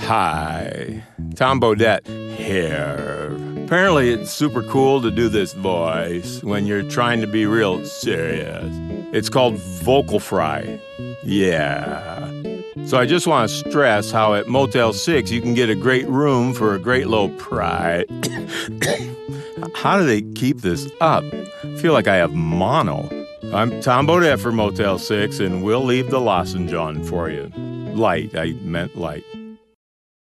Hi, Tom Bodett here. Apparently it's super cool to do this voice when you're trying to be real serious. It's called vocal fry. Yeah. So I just want to stress how at Motel 6 you can get a great room for a great low price. How do they keep this up? I feel like I have mono. I'm Tom Bodett for Motel 6, and we'll leave the lozenge on for you. Light, I meant light.